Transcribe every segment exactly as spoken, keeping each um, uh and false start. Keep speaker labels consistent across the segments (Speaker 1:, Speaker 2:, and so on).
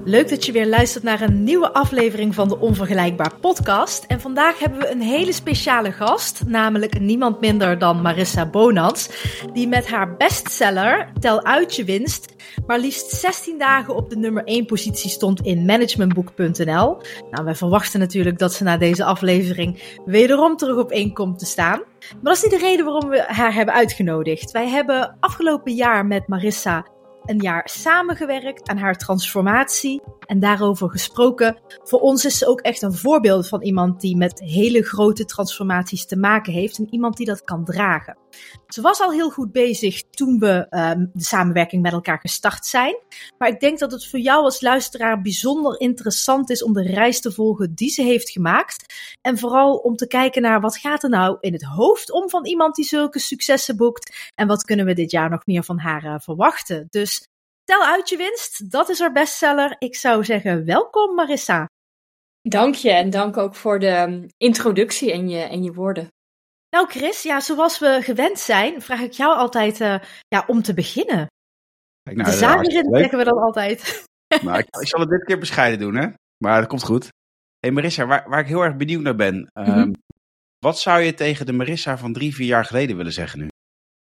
Speaker 1: Leuk dat je weer luistert naar een nieuwe aflevering van de Onvergelijkbaar podcast. En vandaag hebben we een hele speciale gast, namelijk niemand minder dan Marissa Bonans, die met haar bestseller Tel uit je winst maar liefst zestien dagen op de nummer één positie stond in managementboek punt n l. Nou, wij verwachten natuurlijk dat ze na deze aflevering wederom terug op één komt te staan. Maar dat is niet de reden waarom we haar hebben uitgenodigd. Wij hebben afgelopen jaar met Marissa een jaar samengewerkt aan haar transformatie en daarover gesproken. Voor ons is ze ook echt een voorbeeld van iemand die met hele grote transformaties te maken heeft en iemand die dat kan dragen. Ze was al heel goed bezig toen we uh, de samenwerking met elkaar gestart zijn. Maar ik denk dat het voor jou als luisteraar bijzonder interessant is om de reis te volgen die ze heeft gemaakt. En vooral om te kijken naar wat gaat er nou in het hoofd om van iemand die zulke successen boekt. En wat kunnen we dit jaar nog meer van haar uh, verwachten. Dus tel uit je winst, dat is haar bestseller. Ik zou zeggen, welkom Marissa.
Speaker 2: Dank je en dank ook voor de introductie en je, en je woorden.
Speaker 1: Nou Chris, ja, zoals we gewend zijn, vraag ik jou altijd uh, ja, om te beginnen. Kijk, nou, de zaak erin zeggen we dan altijd.
Speaker 3: Nou, ik, ik zal het dit keer bescheiden doen, hè? Maar dat komt goed. Hey Marissa, waar, waar ik heel erg benieuwd naar ben. Um, mm-hmm. Wat zou je tegen de Marissa van drie, vier jaar geleden willen zeggen nu?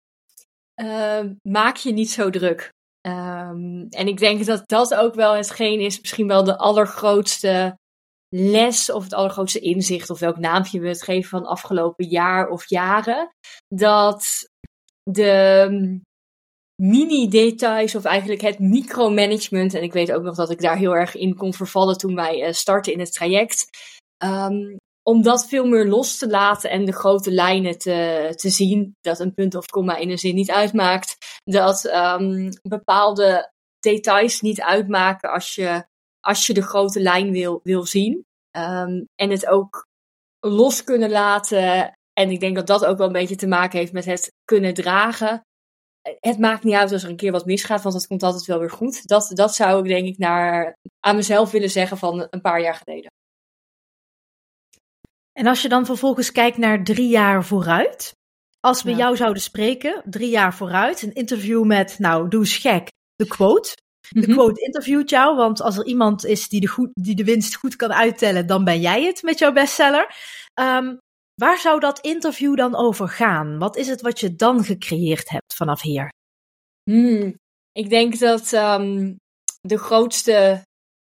Speaker 2: Uh, maak je niet zo druk. Um, en ik denk dat dat ook wel hetgeen is, misschien wel de allergrootste les of het allergrootste inzicht, of welk naampje we het geven van afgelopen jaar of jaren, dat de mini-details of eigenlijk het micromanagement, en ik weet ook nog dat ik daar heel erg in kon vervallen toen wij uh, startten in het traject, um, om dat veel meer los te laten en de grote lijnen te, te zien, dat een punt of komma in een zin niet uitmaakt, dat um, bepaalde details niet uitmaken als je als je de grote lijn wil, wil zien. Um, en het ook los kunnen laten. En ik denk dat dat ook wel een beetje te maken heeft met het kunnen dragen. Het maakt niet uit als er een keer wat misgaat, want dat komt altijd wel weer goed. Dat, dat zou ik denk ik naar, aan mezelf willen zeggen van een paar jaar geleden.
Speaker 1: En als je dan vervolgens kijkt naar drie jaar vooruit. Als we ja. jou zouden spreken, drie jaar vooruit. Een interview met, nou doe eens gek, de quote. De mm-hmm. quote interviewt jou, want als er iemand is die de, goed, die de winst goed kan uittellen, dan ben jij het met jouw bestseller. Um, waar zou dat interview dan over gaan? Wat is het wat je dan gecreëerd hebt vanaf hier?
Speaker 2: Hmm, ik denk dat um, de grootste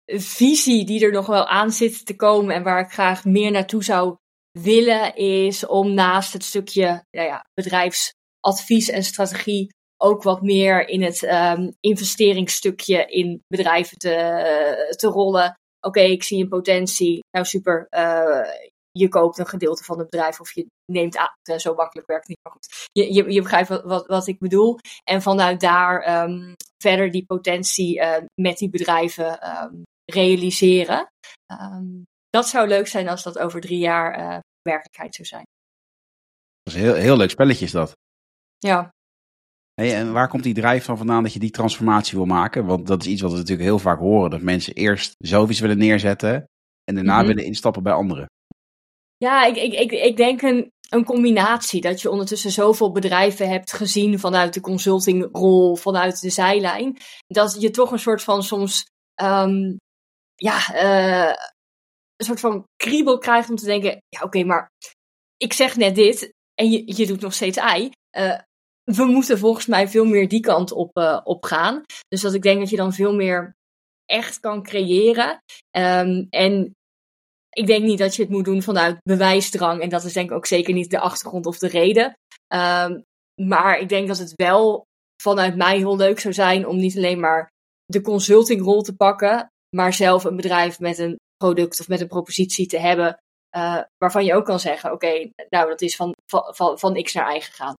Speaker 2: visie die er nog wel aan zit te komen en waar ik graag meer naartoe zou willen, is om naast het stukje nou ja, bedrijfsadvies en strategie ook wat meer in het um, investeringsstukje in bedrijven te, uh, te rollen. Oké, okay, ik zie een potentie. Nou super, uh, je koopt een gedeelte van het bedrijf of je neemt aan. Uh, zo makkelijk werkt het niet, maar goed. Je, je, je begrijpt wat, wat, wat ik bedoel. En vanuit daar um, verder die potentie uh, met die bedrijven um, realiseren. Um, dat zou leuk zijn als dat over drie jaar uh, werkelijkheid zou zijn.
Speaker 3: Dat is een heel, heel leuk spelletje is dat.
Speaker 2: Ja.
Speaker 3: Hey, en waar komt die drijf van vandaan dat je die transformatie wil maken? Want dat is iets wat we natuurlijk heel vaak horen. Dat mensen eerst zelf iets willen neerzetten en daarna mm-hmm. willen instappen bij anderen.
Speaker 2: Ja, ik, ik, ik, ik denk een, een combinatie. Dat je ondertussen zoveel bedrijven hebt gezien vanuit de consultingrol, vanuit de zijlijn. Dat je toch een soort van soms um, ja, uh, een soort van kriebel krijgt om te denken, ja oké, okay, maar ik zeg net dit en je, je doet nog steeds ei. Uh, We moeten volgens mij veel meer die kant op, uh, op gaan. Dus dat ik denk dat je dan veel meer echt kan creëren. Um, en ik denk niet dat je het moet doen vanuit bewijsdrang. En dat is denk ik ook zeker niet de achtergrond of de reden. Um, maar ik denk dat het wel vanuit mij heel leuk zou zijn om niet alleen maar de consultingrol te pakken, maar zelf een bedrijf met een product of met een propositie te hebben. Uh, waarvan je ook kan zeggen, oké, okay, nou dat is van, van, van X naar Y gegaan.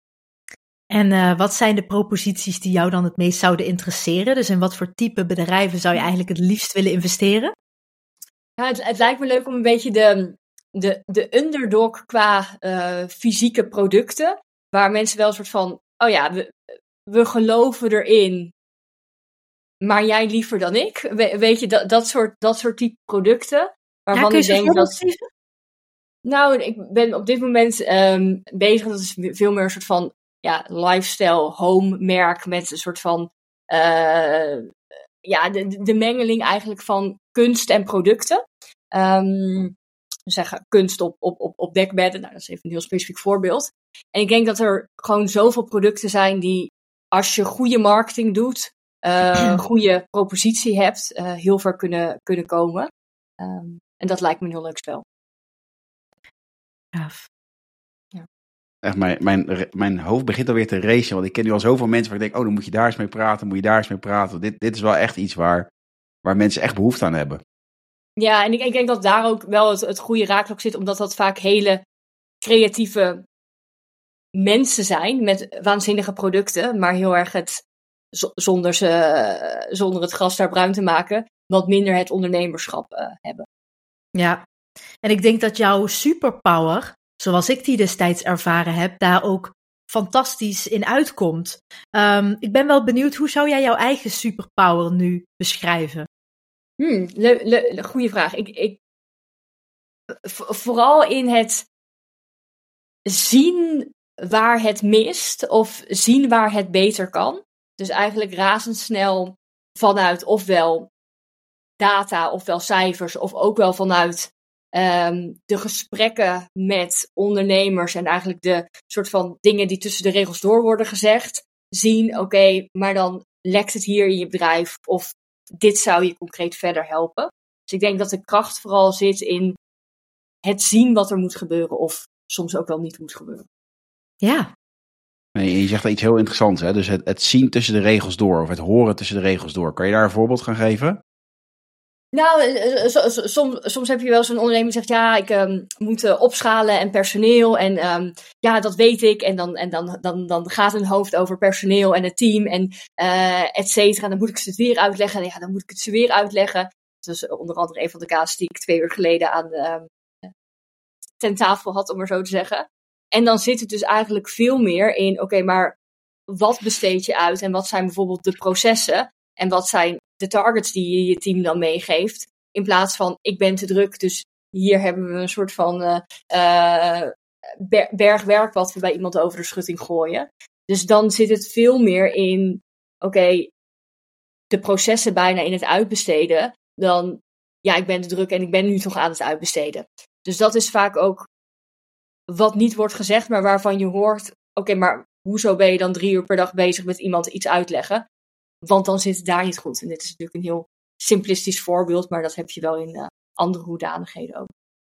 Speaker 1: En uh, wat zijn de proposities die jou dan het meest zouden interesseren? Dus in wat voor type bedrijven zou je eigenlijk het liefst willen investeren?
Speaker 2: Ja, het, het lijkt me leuk om een beetje de, de, de underdog qua uh, fysieke producten. Waar mensen wel een soort van, oh ja, we, we geloven erin. Maar jij liever dan ik. We, weet je, dat, dat, soort, dat soort type producten. Waarvan
Speaker 1: ja,
Speaker 2: ik denk dat.
Speaker 1: Geven?
Speaker 2: Nou, ik ben op dit moment um, bezig. Dat is veel meer een soort van ja, lifestyle home merk met een soort van uh, ja, de, de mengeling eigenlijk van kunst en producten. Um, zeggen kunst op, op, op, op dekbedden. Nou, dat is even een heel specifiek voorbeeld. En ik denk dat er gewoon zoveel producten zijn die, als je goede marketing doet, uh, goede propositie hebt, uh, heel ver kunnen, kunnen komen. Um, en dat lijkt me een heel leuk spel.
Speaker 1: Ja.
Speaker 3: Ja. Echt, mijn, mijn, mijn hoofd begint alweer te racen, want ik ken nu al zoveel mensen waar ik denk, oh, dan moet je daar eens mee praten, moet je daar eens mee praten. Dit, dit is wel echt iets waar, waar mensen echt behoefte aan hebben.
Speaker 2: Ja, en ik, ik denk dat daar ook wel het, het goede raakvlak zit, omdat dat vaak hele creatieve mensen zijn met waanzinnige producten, maar heel erg het, zonder, ze, zonder het gras daar bruin te maken, wat minder het ondernemerschap uh, hebben.
Speaker 1: Ja, en ik denk dat jouw superpower, zoals ik die destijds ervaren heb, daar ook fantastisch in uitkomt. Um, ik ben wel benieuwd, hoe zou jij jouw eigen superpower nu beschrijven?
Speaker 2: Hmm, le, le, goeie vraag. Ik, ik, vooral in het zien waar het mist of zien waar het beter kan. Dus eigenlijk razendsnel vanuit ofwel data ofwel cijfers of ook wel vanuit um, de gesprekken met ondernemers en eigenlijk de soort van dingen die tussen de regels door worden gezegd. Zien, oké, okay, maar dan lekt het hier in je bedrijf of dit zou je concreet verder helpen. Dus ik denk dat de kracht vooral zit in het zien wat er moet gebeuren of soms ook wel niet moet gebeuren.
Speaker 1: Ja.
Speaker 3: Nee, je zegt iets heel interessants, hè? Dus het, het zien tussen de regels door of het horen tussen de regels door. Kan je daar een voorbeeld gaan geven?
Speaker 2: Nou, soms, soms heb je wel zo'n ondernemer die zegt, ja, ik um, moet uh, opschalen en personeel en um, ja, dat weet ik. En, dan, en dan, dan, dan gaat hun hoofd over personeel en het team en uh, et cetera. Dan moet ik ze het weer uitleggen. En ja, dan moet ik het ze weer uitleggen. Dat is onder andere een van de casus die ik twee uur geleden aan de, um, ten tafel had, om maar zo te zeggen. En dan zit het dus eigenlijk veel meer in, oké, okay, maar wat besteed je uit en wat zijn bijvoorbeeld de processen en wat zijn de targets die je je team dan meegeeft, in plaats van ik ben te druk, dus hier hebben we een soort van uh, uh, bergwerk wat we bij iemand over de schutting gooien. Dus dan zit het veel meer in, oké, okay, de processen bijna in het uitbesteden, dan ja, ik ben te druk en ik ben nu toch aan het uitbesteden. Dus dat is vaak ook wat niet wordt gezegd, maar waarvan je hoort, oké, okay, maar hoezo ben je dan drie uur per dag bezig met iemand iets uitleggen? Want dan zit het daar niet goed. En dit is natuurlijk een heel simplistisch voorbeeld, maar dat heb je wel in uh, andere hoedanigheden ook.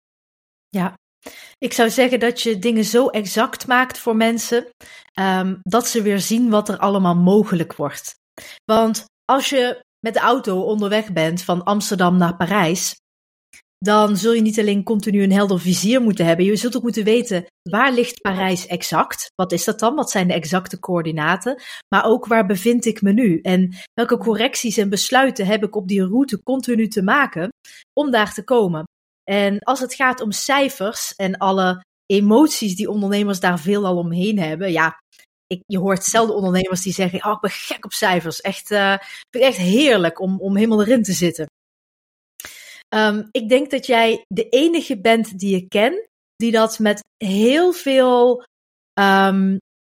Speaker 1: Ja, ik zou zeggen dat je dingen zo exact maakt voor mensen, um, dat ze weer zien wat er allemaal mogelijk wordt. Want als je met de auto onderweg bent van Amsterdam naar Parijs, dan zul je niet alleen continu een helder vizier moeten hebben. Je zult ook moeten weten, waar ligt Parijs exact? Wat is dat dan? Wat zijn de exacte coördinaten? Maar ook, waar bevind ik me nu? En welke correcties en besluiten heb ik op die route continu te maken om daar te komen? En als het gaat om cijfers en alle emoties die ondernemers daar veelal omheen hebben, ja, ik, je hoort zelden ondernemers die zeggen, oh, ik ben gek op cijfers. Echt, uh, vind ik echt heerlijk om, om helemaal erin te zitten. Um, ik denk dat jij de enige bent die ik ken, die dat met heel veel um,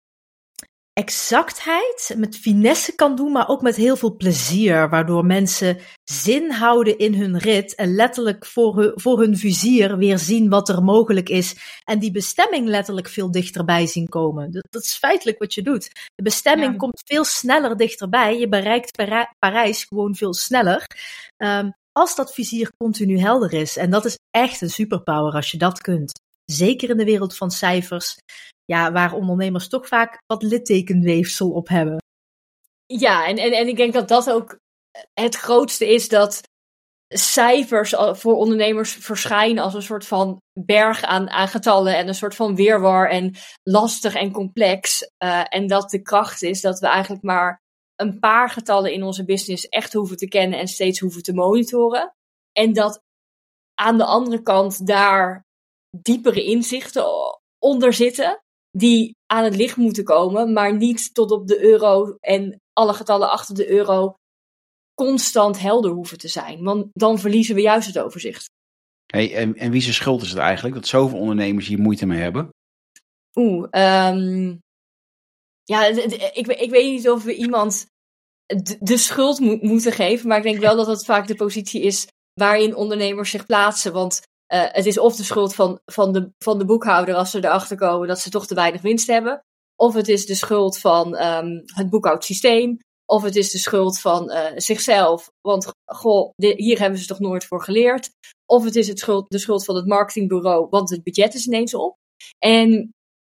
Speaker 1: exactheid, met finesse kan doen, maar ook met heel veel plezier, waardoor mensen zin houden in hun rit en letterlijk voor hun, voor hun vizier weer zien wat er mogelijk is en die bestemming letterlijk veel dichterbij zien komen. Dat, dat is feitelijk wat je doet. De bestemming ja. komt veel sneller dichterbij. Je bereikt Para- Parijs gewoon veel sneller. Um, Als dat vizier continu helder is. En dat is echt een superpower als je dat kunt. Zeker in de wereld van cijfers. Ja, waar ondernemers toch vaak wat littekenweefsel op hebben.
Speaker 2: Ja, en, en, en ik denk dat dat ook het grootste is. Dat cijfers voor ondernemers verschijnen als een soort van berg aan, aan getallen. En een soort van wirwar en lastig en complex. Uh, en dat de kracht is dat we eigenlijk maar een paar getallen in onze business echt hoeven te kennen en steeds hoeven te monitoren. En dat aan de andere kant daar diepere inzichten onder zitten, die aan het licht moeten komen, maar niet tot op de euro en alle getallen achter de euro constant helder hoeven te zijn. Want dan verliezen we juist het overzicht.
Speaker 3: Hey, en, en wie zijn schuld is het eigenlijk dat zoveel ondernemers hier moeite mee hebben?
Speaker 2: Oeh, um, ja, ik, ik weet niet of we iemand de, de schuld mo- moeten geven. Maar ik denk wel dat dat vaak de positie is waarin ondernemers zich plaatsen. Want uh, het is of de schuld van, van, de, van de boekhouder als ze erachter komen dat ze toch te weinig winst hebben. Of het is de schuld van um, het boekhoudsysteem. Of het is de schuld van uh, zichzelf. Want goh, de, hier hebben ze toch nooit voor geleerd. Of het is het schuld, de schuld van het marketingbureau, want het budget is ineens op. En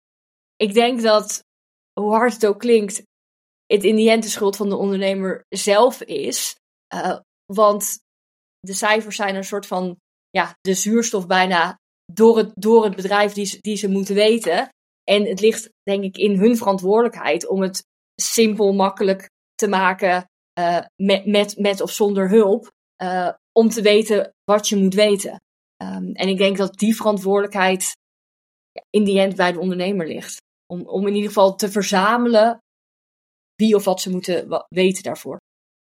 Speaker 2: ik denk dat, hoe hard het ook klinkt, het in die end de schuld van de ondernemer zelf is. Uh, want de cijfers zijn een soort van, ja, de zuurstof bijna door het, door het bedrijf die ze, die ze moeten weten. En het ligt, denk ik, in hun verantwoordelijkheid om het simpel, makkelijk te maken uh, met, met, met of zonder hulp. Uh, om te weten wat je moet weten. Um, en ik denk dat die verantwoordelijkheid in die end bij de ondernemer ligt. Om, om in ieder geval te verzamelen wie of wat ze moeten wa- weten daarvoor.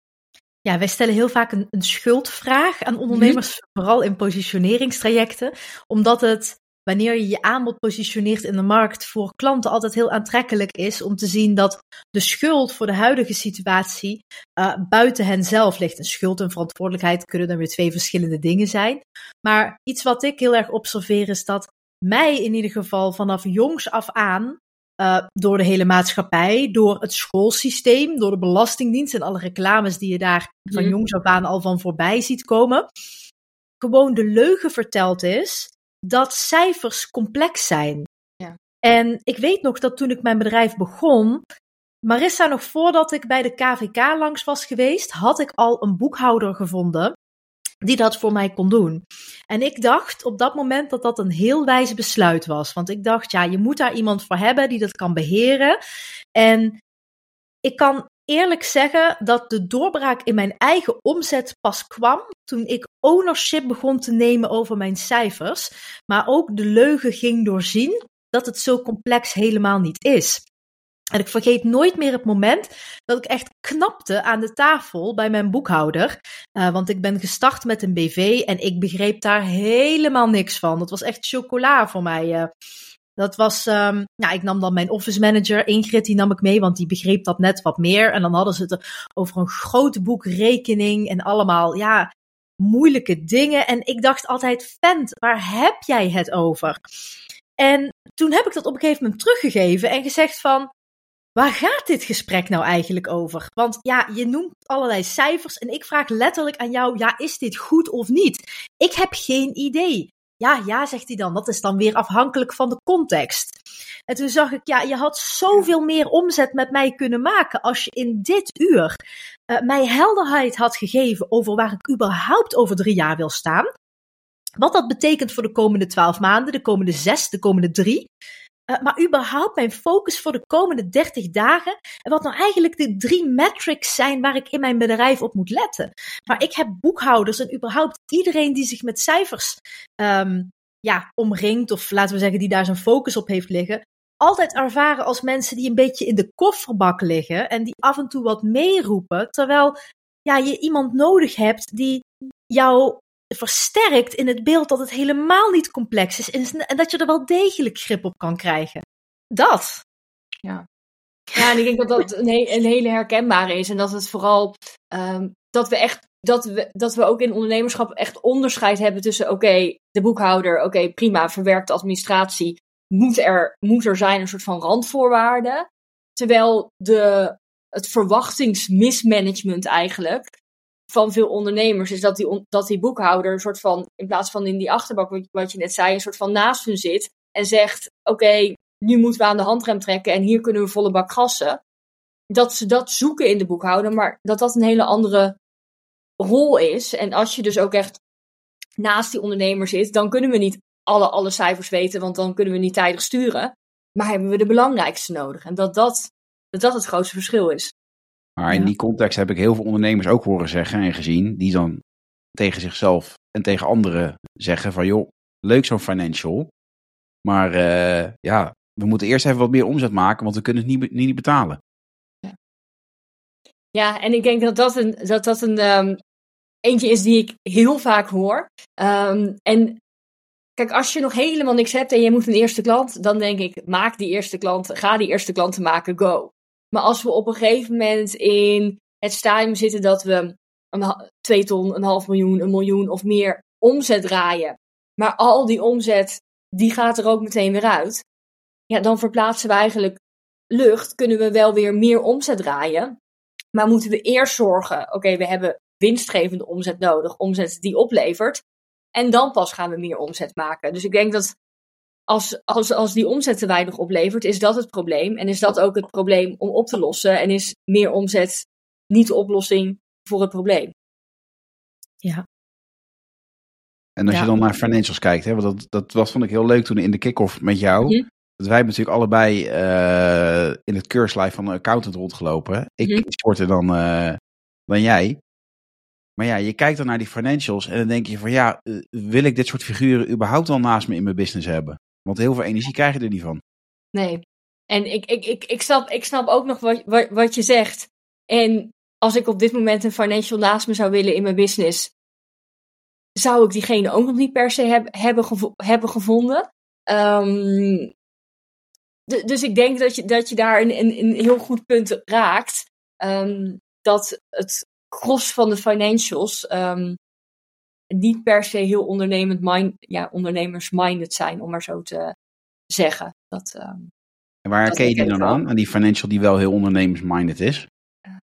Speaker 1: Ja, wij stellen heel vaak een, een schuldvraag aan ondernemers, mm-hmm. vooral in positioneringstrajecten. Omdat het, wanneer je je aanbod positioneert in de markt, voor klanten altijd heel aantrekkelijk is om te zien dat de schuld voor de huidige situatie uh, buiten hen zelf ligt. En schuld en verantwoordelijkheid kunnen dan weer twee verschillende dingen zijn. Maar iets wat ik heel erg observeer is dat mij in ieder geval vanaf jongs af aan, uh, door de hele maatschappij, door het schoolsysteem, door de Belastingdienst en alle reclames die je daar van mm. jongs af aan al van voorbij ziet komen, gewoon de leugen verteld is dat cijfers complex zijn.
Speaker 2: Ja.
Speaker 1: En ik weet nog dat toen ik mijn bedrijf begon, Marissa, nog voordat ik bij de K V K langs was geweest, had ik al een boekhouder gevonden die dat voor mij kon doen. En ik dacht op dat moment dat dat een heel wijs besluit was. Want ik dacht, ja, je moet daar iemand voor hebben die dat kan beheren. En ik kan eerlijk zeggen dat de doorbraak in mijn eigen omzet pas kwam toen ik ownership begon te nemen over mijn cijfers. Maar ook de leugen ging doorzien dat het zo complex helemaal niet is. En ik vergeet nooit meer het moment dat ik echt knapte aan de tafel bij mijn boekhouder. Uh, want ik ben gestart met een B V en ik begreep daar helemaal niks van. Dat was echt chocola voor mij. Uh, dat was, um, nou, ik nam dan mijn office manager, Ingrid, die nam ik mee, want die begreep dat net wat meer. En dan hadden ze het over een groot boek rekening en allemaal, ja, moeilijke dingen. En ik dacht altijd, vent, waar heb jij het over? En toen heb ik dat op een gegeven moment teruggegeven en gezegd van, waar gaat dit gesprek nou eigenlijk over? Want ja, je noemt allerlei cijfers en ik vraag letterlijk aan jou, ja, is dit goed of niet? Ik heb geen idee. Ja, ja, zegt hij dan, dat is dan weer afhankelijk van de context. En toen zag ik, ja, je had zoveel meer omzet met mij kunnen maken als je in dit uur uh, mij helderheid had gegeven over waar ik überhaupt over drie jaar wil staan. Wat dat betekent voor de komende twaalf maanden, de komende zes, de komende drie. Uh, maar überhaupt mijn focus voor de komende dertig dagen. En wat nou eigenlijk de drie metrics zijn waar ik in mijn bedrijf op moet letten. Maar ik heb boekhouders en überhaupt iedereen die zich met cijfers um, ja, omringt. Of laten we zeggen die daar zijn focus op heeft liggen. Altijd ervaren als mensen die een beetje in de kofferbak liggen. En die af en toe wat meeroepen. Terwijl ja, je iemand nodig hebt die jou versterkt in het beeld dat het helemaal niet complex is en dat je er wel degelijk grip op kan krijgen. Dat.
Speaker 2: Ja, ja en ik denk dat dat een, he- een hele herkenbare is en dat het vooral um, dat we echt dat we, dat we ook in ondernemerschap echt onderscheid hebben tussen oké, okay, de boekhouder, oké, okay, prima, verwerkte administratie, moet er, moet er zijn een soort van randvoorwaarden, terwijl de, het verwachtingsmismanagement eigenlijk van veel ondernemers is dat die, dat die boekhouder een soort van, in plaats van in die achterbak, wat je net zei, een soort van naast hun zit en zegt, oké, okay, nu moeten we aan de handrem trekken en hier kunnen we volle bak gassen. Dat ze dat zoeken in de boekhouder, maar dat dat een hele andere rol is. En als je dus ook echt naast die ondernemer zit, dan kunnen we niet alle, alle cijfers weten, want dan kunnen we niet tijdig sturen. Maar hebben we de belangrijkste nodig. En dat dat, dat, dat het grootste verschil is.
Speaker 3: Maar in die context heb ik heel veel ondernemers ook horen zeggen en gezien, die dan tegen zichzelf en tegen anderen zeggen van joh, leuk zo'n financial, maar uh, ja, we moeten eerst even wat meer omzet maken, want we kunnen het niet, niet betalen.
Speaker 2: Ja, ja en ik denk dat dat een, dat dat een um, eentje is die ik heel vaak hoor. Um, en kijk, als je nog helemaal niks hebt en je moet een eerste klant, dan denk ik, maak die eerste klant, ga die eerste klanten maken, go. Maar als we op een gegeven moment in het stadium zitten dat we een, twee ton, een half miljoen, een miljoen of meer omzet draaien. Maar al die omzet, die gaat er ook meteen weer uit. Ja, dan verplaatsen we eigenlijk lucht. Kunnen we wel weer meer omzet draaien. Maar moeten we eerst zorgen, oké, okay, we hebben winstgevende omzet nodig. Omzet die oplevert. En dan pas gaan we meer omzet maken. Dus ik denk dat als, als, als die omzet te weinig oplevert, is dat het probleem. En is dat ook het probleem om op te lossen. En is meer omzet niet de oplossing voor het probleem.
Speaker 1: Ja.
Speaker 3: En als
Speaker 1: ja.
Speaker 3: je dan naar financials kijkt, hè, want dat, dat was, vond ik heel leuk toen in de kick-off met jou. Mm-hmm. Dat wij hebben natuurlijk allebei uh, in het keurslijf van een accountant rondgelopen. Ik mm-hmm. sportte dan, uh, dan jij. Maar ja, je kijkt dan naar die financials en dan denk je van ja, uh, wil ik dit soort figuren überhaupt wel naast me in mijn business hebben? Want heel veel energie krijg je er niet van.
Speaker 2: Nee. En ik, ik, ik, ik, snap, ik snap ook nog wat, wat, wat je zegt. En als ik op dit moment een financial naast me zou willen in mijn business, zou ik diegene ook nog niet per se heb, hebben, gevo- hebben gevonden. Um, d- dus ik denk dat je, dat je daar een, een, een heel goed punt raakt. Um, dat het gros van de financials um, niet per se heel ondernemend mind, ja, ondernemers-minded zijn, om maar zo te zeggen. Dat, um,
Speaker 3: en waar herken je die dan aan? Aan die financial die wel heel ondernemers-minded is?
Speaker 2: Uh,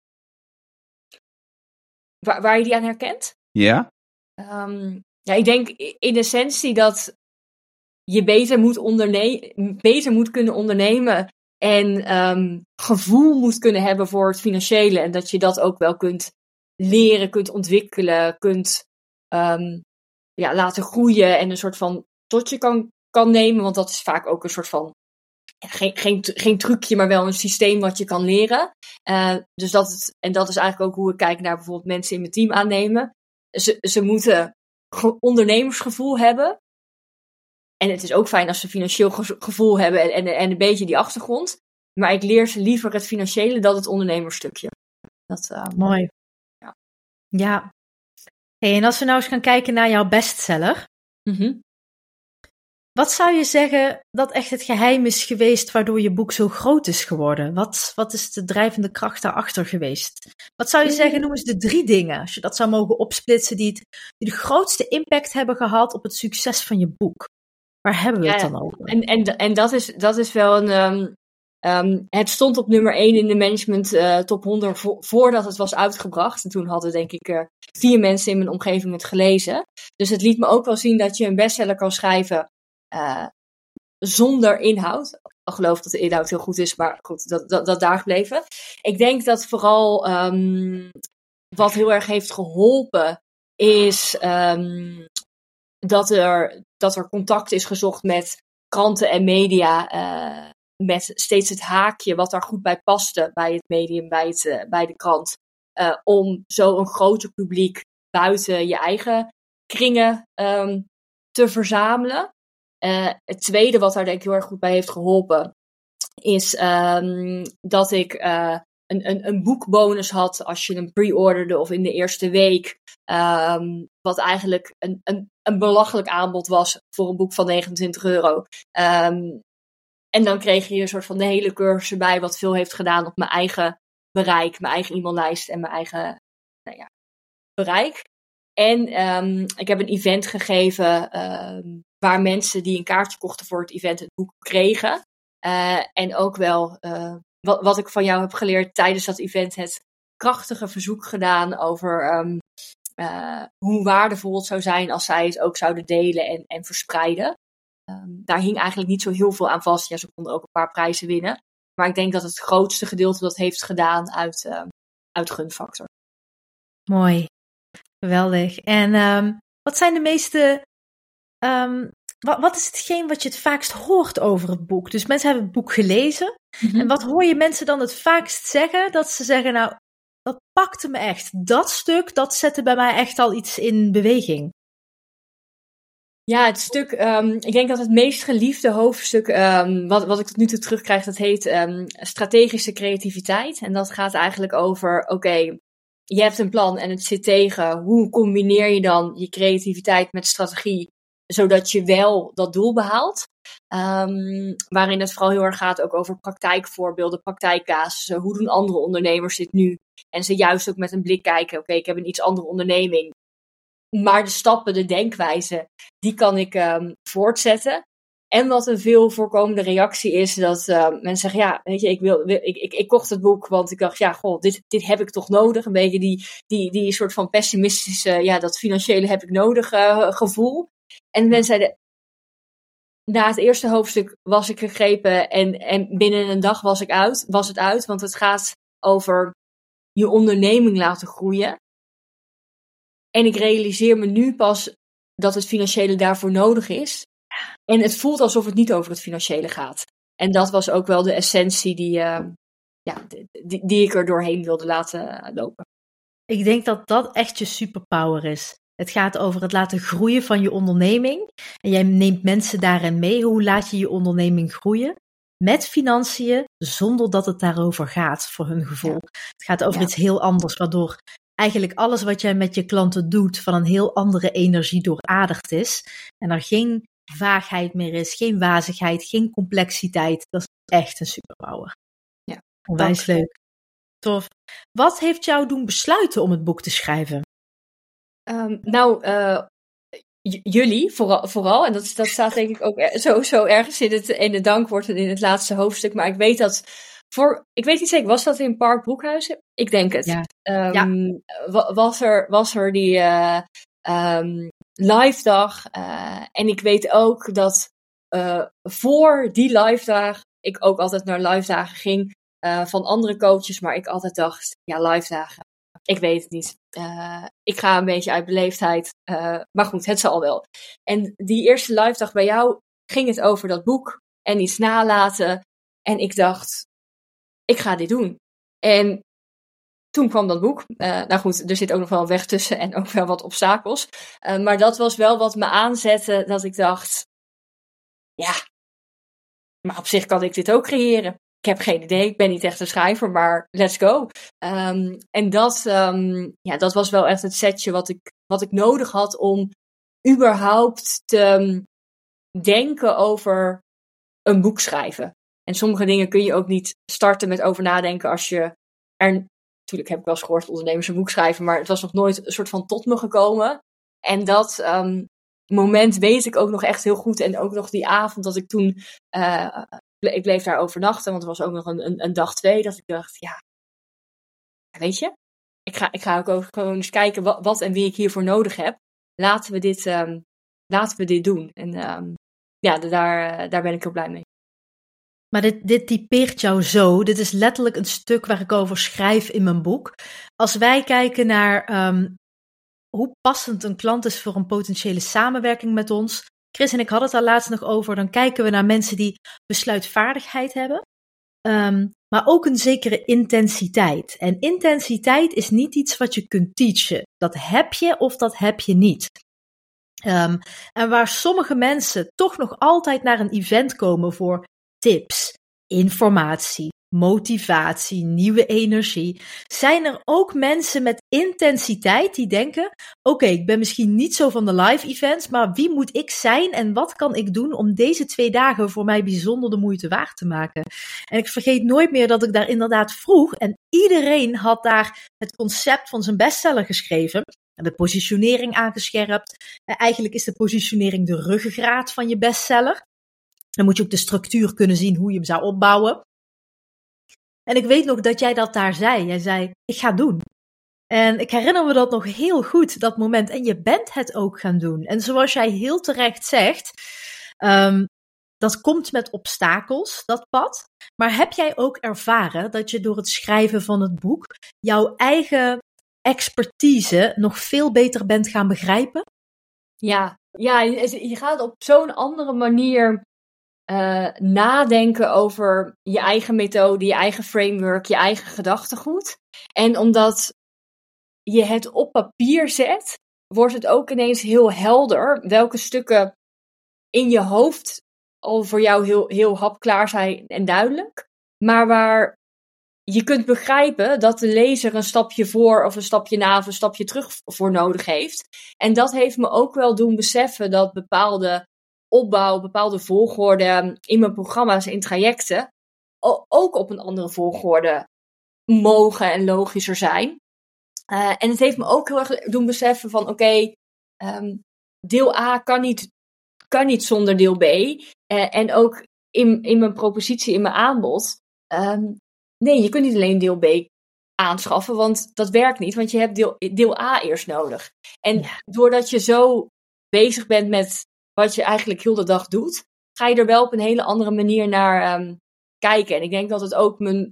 Speaker 2: waar, waar je die aan herkent?
Speaker 3: Ja.
Speaker 2: Um, ja, ik denk in essentie dat je beter moet, onderne- beter moet kunnen ondernemen en um, gevoel moet kunnen hebben voor het financiële. En dat je dat ook wel kunt leren, kunt ontwikkelen, kunt um, ja, laten groeien en een soort van tot je kan, kan nemen. Want dat is vaak ook een soort van, ja, geen, geen, geen trucje, maar wel een systeem wat je kan leren. Uh, dus dat het, en dat is eigenlijk ook hoe ik kijk naar bijvoorbeeld mensen in mijn team aannemen. Ze, ze moeten ge- ondernemersgevoel hebben. En het is ook fijn als ze financieel ge- gevoel hebben en, en, en een beetje die achtergrond. Maar ik leer ze liever het financiële dan het ondernemersstukje. Dat, uh,
Speaker 1: Mooi.
Speaker 2: Ja.
Speaker 1: ja. Hey, en als we nou eens gaan kijken naar jouw bestseller.
Speaker 2: Mm-hmm.
Speaker 1: Wat zou je zeggen dat echt het geheim is geweest waardoor je boek zo groot is geworden? Wat, wat is de drijvende kracht daarachter geweest? Wat zou je zeggen, noem eens de drie dingen, als je dat zou mogen opsplitsen, die, het, die de grootste impact hebben gehad op het succes van je boek? Waar hebben we ja, het dan over?
Speaker 2: En, en, en dat, is, dat is wel een... Um, um, het stond op nummer één in de management uh, top honderd vo- voordat het was uitgebracht. En toen hadden denk ik uh, vier mensen in mijn omgeving het gelezen. Dus het liet me ook wel zien dat je een bestseller kan schrijven Uh, zonder inhoud. Ik geloof dat de inhoud heel goed is, maar goed, dat, dat, dat daar gebleven. Ik denk dat vooral um, wat heel erg heeft geholpen is um, dat, er, dat er contact is gezocht met kranten en media, uh, met steeds het haakje wat daar goed bij paste bij het medium, bij, het, uh, bij de krant, uh, om zo een groter publiek buiten je eigen kringen um, te verzamelen. Uh, het tweede wat daar denk ik heel erg goed bij heeft geholpen is um, dat ik uh, een, een, een boekbonus had als je hem pre-orderde of in de eerste week. Um, wat eigenlijk een, een, een belachelijk aanbod was voor een boek van negenentwintig euro. Um, en dan kreeg je een soort van de hele cursus bij wat veel heeft gedaan op mijn eigen bereik, mijn eigen e-maillijst en mijn eigen nou ja, bereik. En um, ik heb een event gegeven um, waar mensen die een kaartje kochten voor het event het boek kregen. Uh, en ook wel uh, wat, wat ik van jou heb geleerd tijdens dat event, het krachtige verzoek gedaan over um, uh, hoe waardevol het zou zijn als zij het ook zouden delen en, en verspreiden. Um, daar hing eigenlijk niet zo heel veel aan vast. Ja, ze konden ook een paar prijzen winnen. Maar ik denk dat het grootste gedeelte dat heeft gedaan uit, uh, uit gunfactor.
Speaker 1: Mooi. Geweldig. En um, wat zijn de meeste... Um, wat, wat is hetgeen wat je het vaakst hoort over het boek? Dus mensen hebben het boek gelezen. Mm-hmm. En wat hoor je mensen dan het vaakst zeggen? Dat ze zeggen, nou, dat pakte me echt. Dat stuk, dat zette bij mij echt al iets in beweging.
Speaker 2: Ja, het stuk, um, ik denk dat het meest geliefde hoofdstuk, um, wat, wat ik tot nu toe terugkrijg, dat heet um, strategische creativiteit. En dat gaat eigenlijk over, oké, okay, je hebt een plan en het zit tegen. Hoe combineer je dan je creativiteit met strategie zodat je wel dat doel behaalt. Um, waarin het vooral heel erg gaat ook over praktijkvoorbeelden, praktijkcasussen. Hoe doen andere ondernemers dit nu? En ze juist ook met een blik kijken. Oké, okay, ik heb een iets andere onderneming. Maar de stappen, de denkwijze, die kan ik um, voortzetten. En wat een veel voorkomende reactie is, dat uh, mensen zeggen, ja, weet je, ik, wil, wil, ik, ik, ik kocht het boek, want ik dacht, ja, goh, dit, dit heb ik toch nodig. Een beetje die, die, die soort van pessimistische, ja, dat financiële heb ik nodig uh, gevoel. En mensen zeiden, na het eerste hoofdstuk was ik gegrepen en, en binnen een dag was ik uit, was het uit, want het gaat over je onderneming laten groeien. En ik realiseer me nu pas dat het financiële daarvoor nodig is. En het voelt alsof het niet over het financiële gaat. En dat was ook wel de essentie die, uh, ja, die, die ik er doorheen wilde laten lopen.
Speaker 1: Ik denk dat dat echt je superpower is. Het gaat over het laten groeien van je onderneming. En jij neemt mensen daarin mee. Hoe laat je je onderneming groeien? Met financiën, zonder dat het daarover gaat, voor hun gevoel. Ja. Het gaat over ja. iets heel anders, waardoor eigenlijk alles wat jij met je klanten doet van een heel andere energie dooraderd is. En er geen vaagheid meer is, geen wazigheid, geen complexiteit. Dat is echt een superpower.
Speaker 2: Ja,
Speaker 1: onwijs leuk. Tof. Wat heeft jou doen besluiten om het boek te schrijven?
Speaker 2: Um, nou, uh, j- jullie vooral, vooral. En dat, dat staat denk ik ook er, zo, zo ergens in het, in het dankwoord en in het laatste hoofdstuk. Maar ik weet dat voor, ik weet niet zeker, was dat in Park Broekhuizen? Ik denk het.
Speaker 1: Ja.
Speaker 2: Um,
Speaker 1: ja.
Speaker 2: Was er, was er die uh, um, live dag. Uh, en ik weet ook dat uh, voor die live dag ik ook altijd naar live dagen ging uh, van andere coaches. Maar ik altijd dacht, ja, live dagen. Ik weet het niet. Uh, ik ga een beetje uit beleefdheid. Uh, maar goed, het zal wel. En die eerste live dag bij jou ging het over dat boek en iets nalaten. En ik dacht, ik ga dit doen. En toen kwam dat boek. Uh, nou goed, er zit ook nog wel een weg tussen en ook wel wat obstakels. Uh, maar dat was wel wat me aanzette dat ik dacht, ja, maar op zich kan ik dit ook creëren. Ik heb geen idee, ik ben niet echt een schrijver, maar let's go. Um, en dat, um, ja, dat was wel echt het setje wat ik, wat ik nodig had om überhaupt te um, denken over een boek schrijven. En sommige dingen kun je ook niet starten met over nadenken als je er... Natuurlijk heb ik wel eens gehoord ondernemers een boek schrijven, maar het was nog nooit een soort van tot me gekomen. En dat um, moment weet ik ook nog echt heel goed. En ook nog die avond dat ik toen... Uh, ik bleef daar overnachten, want er was ook nog een, een, een dag twee. Dat ik dacht, ja, weet je, ik ga, ik ga ook gewoon eens kijken wat, wat en wie ik hiervoor nodig heb. Laten we dit, um, laten we dit doen. En um, ja, daar, daar ben ik heel blij mee.
Speaker 1: Maar dit, dit typeert jou zo. Dit is letterlijk een stuk waar ik over schrijf in mijn boek. Als wij kijken naar um, hoe passend een klant is voor een potentiële samenwerking met ons. Chris en ik hadden het daar laatst nog over. Dan kijken we naar mensen die besluitvaardigheid hebben. Um, maar ook een zekere intensiteit. En intensiteit is niet iets wat je kunt teachen. Dat heb je of dat heb je niet. Um, en waar sommige mensen toch nog altijd naar een event komen voor tips, informatie, motivatie, nieuwe energie, zijn er ook mensen met intensiteit die denken, oké, okay, ik ben misschien niet zo van de live events, maar wie moet ik zijn en wat kan ik doen om deze twee dagen voor mij bijzonder de moeite waard te maken? En ik vergeet nooit meer dat ik daar inderdaad vroeg en iedereen had daar het concept van zijn bestseller geschreven. De positionering aangescherpt. Eigenlijk is de positionering de ruggengraat van je bestseller. Dan moet je ook de structuur kunnen zien hoe je hem zou opbouwen. En ik weet nog dat jij dat daar zei. Jij zei, ik ga doen. En ik herinner me dat nog heel goed, dat moment. En je bent het ook gaan doen. En zoals jij heel terecht zegt, um, dat komt met obstakels, dat pad. Maar heb jij ook ervaren dat je door het schrijven van het boek jouw eigen expertise nog veel beter bent gaan begrijpen?
Speaker 2: Ja, ja, je gaat op zo'n andere manier uh, nadenken over je eigen methode, je eigen framework, je eigen gedachtegoed. En omdat je het op papier zet, wordt het ook ineens heel helder welke stukken in je hoofd al voor jou heel, heel hapklaar zijn en duidelijk. Maar waar je kunt begrijpen dat de lezer een stapje voor of een stapje na of een stapje terug voor nodig heeft. En dat heeft me ook wel doen beseffen dat bepaalde opbouw, bepaalde volgorde in mijn programma's, in trajecten, ook op een andere volgorde mogen en logischer zijn. Uh, en het heeft me ook heel erg doen beseffen van oké, okay, um, deel A kan niet, kan niet zonder deel B. Uh, en ook in, in mijn propositie, in mijn aanbod. Um, nee, je kunt niet alleen deel B aanschaffen, want dat werkt niet. Want je hebt deel, deel A eerst nodig. En ja. doordat je zo bezig bent met wat je eigenlijk heel de dag doet, ga je er wel op een hele andere manier naar um, kijken. En ik denk dat het ook mijn,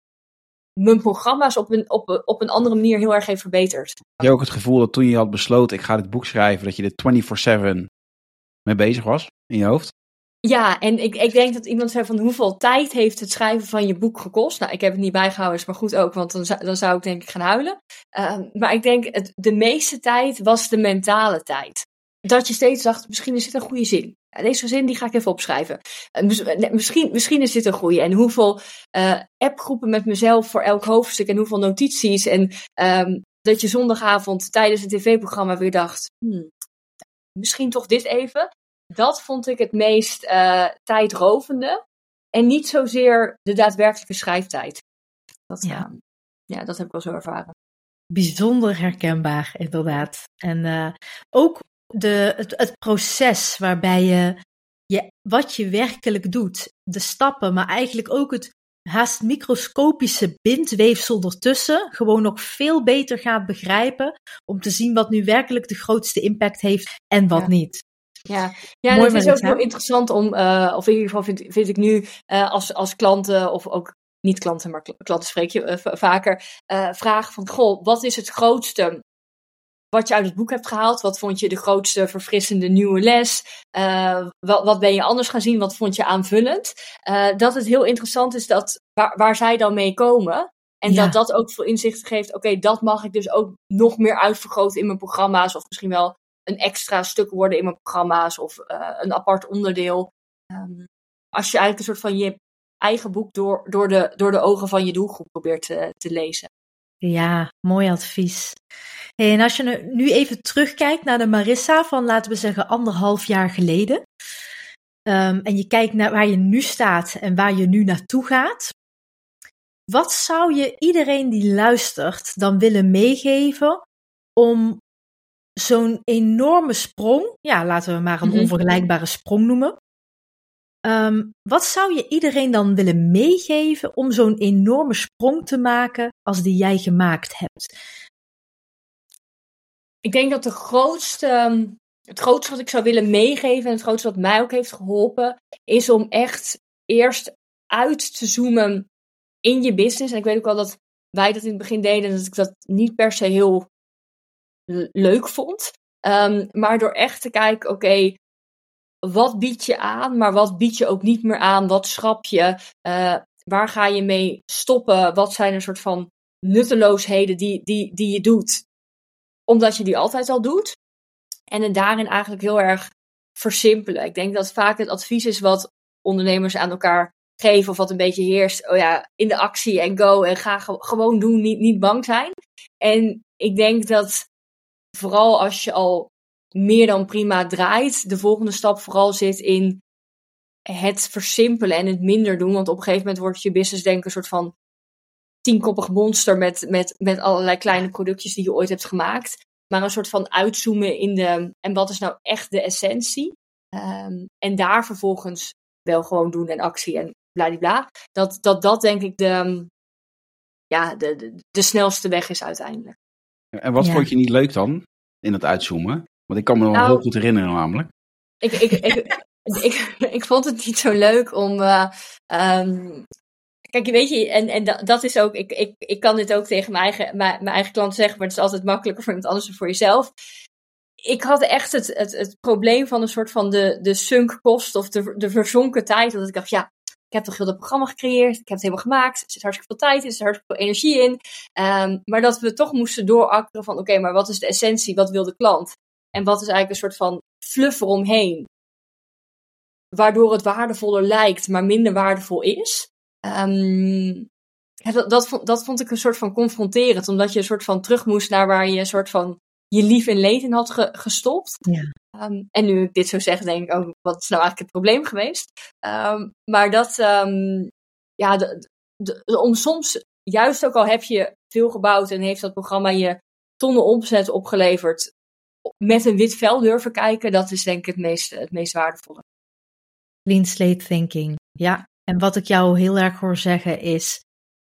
Speaker 2: mijn programma's op een, op, op een andere manier heel erg heeft verbeterd.
Speaker 3: Had je ook het gevoel dat toen je had besloten, ik ga dit boek schrijven, dat je er vierentwintig zeven mee bezig was in je hoofd?
Speaker 2: Ja, en ik, ik denk dat iemand zei van hoeveel tijd heeft het schrijven van je boek gekost? Nou, ik heb het niet bijgehouden, is maar goed ook, want dan, dan zou ik denk ik gaan huilen. Uh, maar ik denk, het, de meeste tijd was de mentale tijd. Dat je steeds dacht, misschien is dit een goede zin. Ja, deze zin die ga ik even opschrijven. Uh, misschien, misschien is dit een goede. En hoeveel uh, appgroepen met mezelf voor elk hoofdstuk en hoeveel notities. En um, dat je zondagavond tijdens een tv-programma weer dacht, hmm, misschien toch dit even. Dat vond ik het meest uh, tijdrovende. En niet zozeer de daadwerkelijke schrijftijd. Dat, ja. Uh, ja, dat heb ik wel zo ervaren.
Speaker 1: Bijzonder herkenbaar, inderdaad. En uh, ook de, het, het proces waarbij je, je wat je werkelijk doet, de stappen, maar eigenlijk ook het haast microscopische bindweefsel ertussen, gewoon nog veel beter gaat begrijpen om te zien wat nu werkelijk de grootste impact heeft en wat ja. niet.
Speaker 2: Ja, ja dat is ook heel interessant om, uh, of in ieder geval vind, vind ik nu uh, als, als klanten, of ook niet klanten, maar klanten spreek je uh, v- vaker, uh, vragen van, goh, wat is het grootste wat je uit het boek hebt gehaald? Wat vond je de grootste verfrissende nieuwe les? Uh, wat, wat ben je anders gaan zien? Wat vond je aanvullend? Uh, dat het heel interessant is dat waar, waar zij dan mee komen. En ja. dat dat ook veel inzicht geeft. Oké, okay, dat mag ik dus ook nog meer uitvergroten in mijn programma's. Of misschien wel een extra stuk worden in mijn programma's. Of uh, een apart onderdeel. Um, als je eigenlijk een soort van je eigen boek door, door, de, door de ogen van je doelgroep probeert te, te lezen.
Speaker 1: Ja, mooi advies. Hey, en als je nu even terugkijkt naar de Marissa van, laten we zeggen, anderhalf jaar geleden. Um, en je kijkt naar waar je nu staat en waar je nu naartoe gaat. Wat zou je iedereen die luistert dan willen meegeven om zo'n enorme sprong, ja, laten we maar een mm-hmm. onvergelijkbare sprong noemen. Um, wat zou je iedereen dan willen meegeven om zo'n enorme sprong te maken als die jij gemaakt hebt?
Speaker 2: Ik denk dat de grootste, het grootste wat ik zou willen meegeven en het grootste wat mij ook heeft geholpen, is om echt eerst uit te zoomen in je business. En ik weet ook wel dat wij dat in het begin deden en dat ik dat niet per se heel leuk vond. Um, maar door echt te kijken, oké, okay, wat bied je aan, maar wat bied je ook niet meer aan? Wat schrap je? Uh, waar ga je mee stoppen? Wat zijn een soort van nutteloosheden die, die, die je doet? Omdat je die altijd al doet. En het daarin eigenlijk heel erg versimpelen. Ik denk dat vaak het advies is wat ondernemers aan elkaar geven. Of wat een beetje heerst. Oh ja, in de actie en go. En ga ge- gewoon doen. Niet, niet bang zijn. En ik denk dat vooral als je al meer dan prima draait. De volgende stap vooral zit in het versimpelen en het minder doen. Want op een gegeven moment wordt je business denk ik een soort van tienkoppig monster met, met, met allerlei kleine productjes die je ooit hebt gemaakt. Maar een soort van uitzoomen in de, en wat is nou echt de essentie? Um, en daar vervolgens wel gewoon doen en actie en bladibla. Dat dat, dat denk ik de, ja, de, de, de snelste weg is uiteindelijk.
Speaker 3: En wat ja. vond je niet leuk dan in het uitzoomen? Want ik kan me nog nou, heel goed herinneren namelijk.
Speaker 2: Ik, ik, ik, ik, ik, ik vond het niet zo leuk om... Uh, um, Kijk, weet je, en, en dat, dat is ook, ik, ik, ik kan dit ook tegen mijn eigen, mijn, mijn eigen klant zeggen, maar het is altijd makkelijker voor iemand anders dan voor jezelf. Ik had echt het, het, het probleem van een soort van de, de sunk cost of de, de verzonken tijd. Dat ik dacht, ja, ik heb toch heel dat programma gecreëerd, ik heb het helemaal gemaakt, er zit hartstikke veel tijd in, er zit hartstikke veel energie in. Um, maar dat we toch moesten doorakkeren van, oké, okay, maar wat is de essentie, wat wil de klant? En wat is eigenlijk een soort van fluff eromheen, waardoor het waardevoller lijkt, maar minder waardevol is. Um, Ja, dat, dat, vond, dat vond ik een soort van confronterend. Omdat je een soort van terug moest naar waar je een soort van je lief en leed in had ge, gestopt.
Speaker 1: Ja.
Speaker 2: Um, en nu ik dit zo zeg, denk ik, oh, wat is nou eigenlijk het probleem geweest? Um, maar dat, um, ja, de, de, de, om soms, juist ook al heb je veel gebouwd en heeft dat programma je tonnen omzet opgeleverd, met een wit vel durven kijken, dat is denk ik het meest, het meest waardevolle.
Speaker 1: Clean slate thinking. Ja, en wat ik jou heel erg hoor zeggen is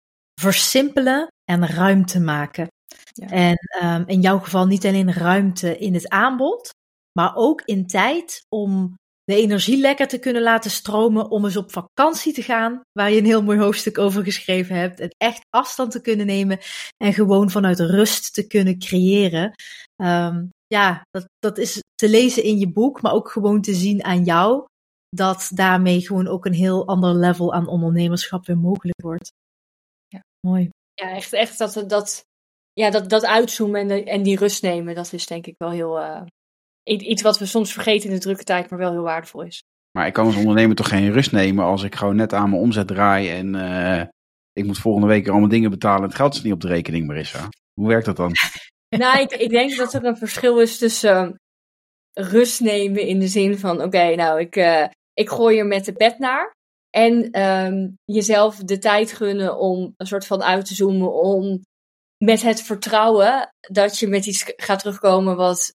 Speaker 1: versimpelen en ruimte maken. Ja. En um, in jouw geval niet alleen ruimte in het aanbod, maar ook in tijd om de energie lekker te kunnen laten stromen om eens op vakantie te gaan, waar je een heel mooi hoofdstuk over geschreven hebt. En echt afstand te kunnen nemen en gewoon vanuit rust te kunnen creëren. Um, ja, dat, dat is te lezen in je boek, maar ook gewoon te zien aan jou, dat daarmee gewoon ook een heel ander level aan ondernemerschap weer mogelijk wordt. Ja, mooi.
Speaker 2: Ja, echt, echt dat, dat, ja, dat, dat uitzoomen en, de, en die rust nemen, dat is denk ik wel heel... Uh, iets wat we soms vergeten in de drukke tijd, maar wel heel waardevol is.
Speaker 3: Maar ik kan als ondernemer toch geen rust nemen als ik gewoon net aan mijn omzet draai en uh, ik moet volgende week allemaal dingen betalen en het geld is niet op de rekening, Marissa. Hoe werkt dat dan?
Speaker 2: Nou, ik, ik denk dat er een verschil is tussen uh, rust nemen in de zin van, oké, okay, nou, ik, uh, ik gooi er met de pet naar. En um, jezelf de tijd gunnen om een soort van uit te zoomen, om met het vertrouwen dat je met iets gaat terugkomen wat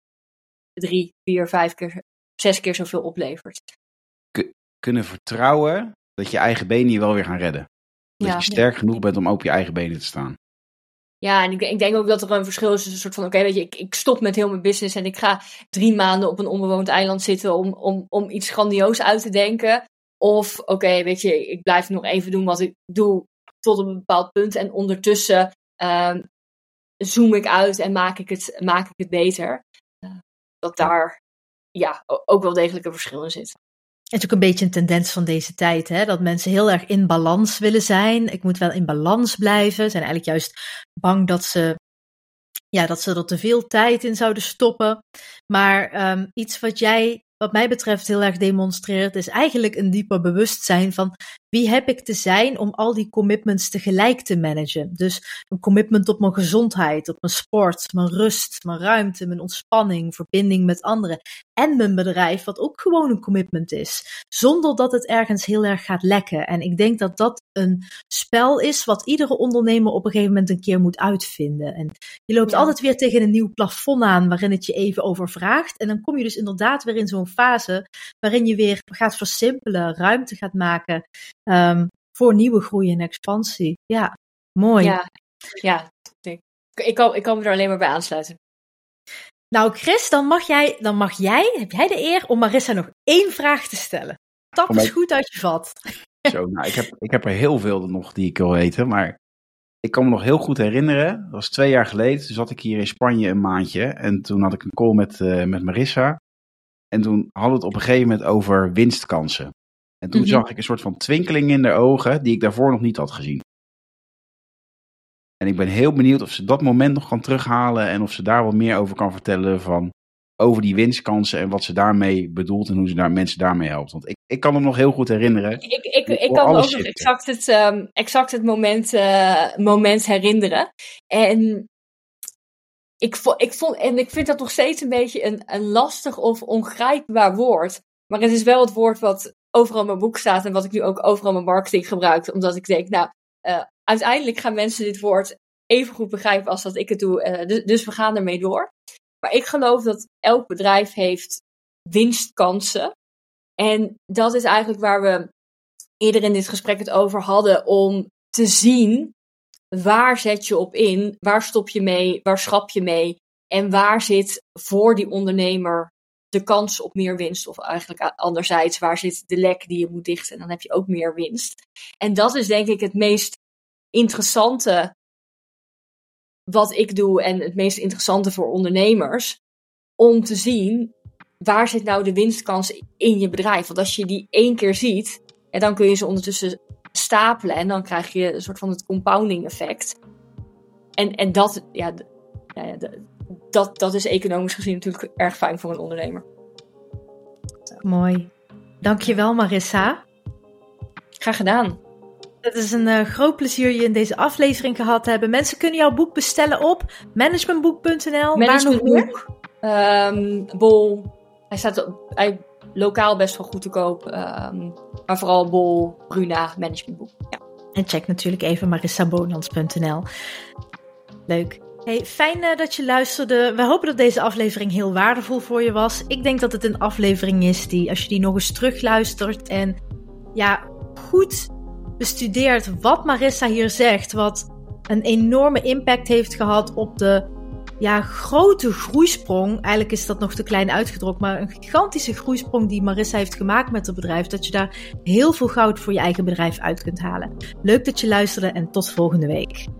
Speaker 2: drie, vier, vijf keer, zes keer zoveel oplevert.
Speaker 3: K- kunnen vertrouwen dat je eigen benen je wel weer gaan redden. Dat ja, je sterk ja. genoeg bent om op je eigen benen te staan.
Speaker 2: Ja, en ik, ik denk ook dat er een verschil is. Een soort van, oké, okay, weet je, ik, ik stop met heel mijn business en ik ga drie maanden op een onbewoond eiland zitten om, om, om iets grandioos uit te denken. Of, oké, okay, weet je, ik blijf nog even doen wat ik doe tot een bepaald punt. En ondertussen uh, zoom ik uit en maak ik het, maak ik het beter. Uh, dat daar ja, ook wel degelijk een verschil in zit.
Speaker 1: Het is ook een beetje een tendens van deze tijd, hè? Dat mensen heel erg in balans willen zijn. Ik moet wel in balans blijven. Ze zijn eigenlijk juist bang dat ze, ja, dat ze er te veel tijd in zouden stoppen. Maar um, iets wat jij, wat mij betreft, heel erg demonstreert, is eigenlijk een dieper bewustzijn van wie heb ik te zijn om al die commitments tegelijk te managen. Dus een commitment op mijn gezondheid, op mijn sport, mijn rust, mijn ruimte, mijn ontspanning, verbinding met anderen. En mijn bedrijf, wat ook gewoon een commitment is. Zonder dat het ergens heel erg gaat lekken. En ik denk dat dat een spel is wat iedere ondernemer op een gegeven moment een keer moet uitvinden. En je loopt ja. altijd weer tegen een nieuw plafond aan waarin het je even overvraagt. En dan kom je dus inderdaad weer in zo'n fase waarin je weer gaat versimpelen, ruimte gaat maken um, voor nieuwe groei en expansie. Ja, mooi.
Speaker 2: Ja, ja ik, ik, kan, ik kan me er alleen maar bij aansluiten.
Speaker 1: Nou Chris, dan mag jij, dan mag jij, heb jij de eer om Marissa nog één vraag te stellen. Tap eens goed uit je vat.
Speaker 3: Zo, nou, ik heb, ik heb er heel veel nog die ik wil weten, maar ik kan me nog heel goed herinneren. Dat was twee jaar geleden, toen zat ik hier in Spanje een maandje en toen had ik een call met, uh, met Marissa. En toen hadden we het op een gegeven moment over winstkansen. En toen mm-hmm. zag ik een soort van twinkeling in de ogen die ik daarvoor nog niet had gezien. En ik ben heel benieuwd of ze dat moment nog kan terughalen en of ze daar wat meer over kan vertellen van over die winstkansen en wat ze daarmee bedoelt en hoe ze daar mensen daarmee helpt. Want ik, ik kan hem nog heel goed herinneren.
Speaker 2: Ik, ik, ik, ik kan me ook nog exact het, um, exact het moment, uh, moment herinneren. En ik, vo, ik, vond, en ik vind dat nog steeds een beetje een, een lastig of ongrijpbaar woord. Maar het is wel het woord wat overal in mijn boek staat en wat ik nu ook overal in mijn marketing gebruik. Omdat ik denk, nou, uh, uiteindelijk gaan mensen dit woord even goed begrijpen als dat ik het doe. Uh, dus, dus we gaan ermee door. Maar ik geloof dat elk bedrijf heeft winstkansen. En dat is eigenlijk waar we eerder in dit gesprek het over hadden. Om te zien, waar zet je op in? Waar stop je mee? Waar schrap je mee? En waar zit voor die ondernemer de kans op meer winst? Of eigenlijk anderzijds, waar zit de lek die je moet dichten? En dan heb je ook meer winst. En dat is denk ik het meest interessante wat ik doe en het meest interessante voor ondernemers. Om te zien, waar zit nou de winstkans in je bedrijf? Want als je die één keer ziet, en dan kun je ze ondertussen stapelen. En dan krijg je een soort van het compounding effect. En, en dat, ja, ja de, dat, dat is economisch gezien natuurlijk erg fijn voor een ondernemer.
Speaker 1: Mooi. Dankjewel Marissa.
Speaker 2: Graag gedaan.
Speaker 1: Het is een uh, groot plezier je in deze aflevering gehad te hebben. Mensen kunnen jouw boek bestellen op managementboek punt n l.
Speaker 2: Managementboek, um, Bol. Hij staat op, hij, lokaal best wel goed te koop. Um, maar vooral Bol, Bruna, Managementboek. Ja.
Speaker 1: En check natuurlijk even marissa bonans punt n l. Leuk. Hey, fijn uh, dat je luisterde. We hopen dat deze aflevering heel waardevol voor je was. Ik denk dat het een aflevering is die, als je die nog eens terugluistert en ja, goed bestudeert wat Marissa hier zegt, wat een enorme impact heeft gehad op de ja, grote groeisprong. Eigenlijk is dat nog te klein uitgedrukt, maar een gigantische groeisprong die Marissa heeft gemaakt met het bedrijf, dat je daar heel veel goud voor je eigen bedrijf uit kunt halen. Leuk dat je luisterde en tot volgende week.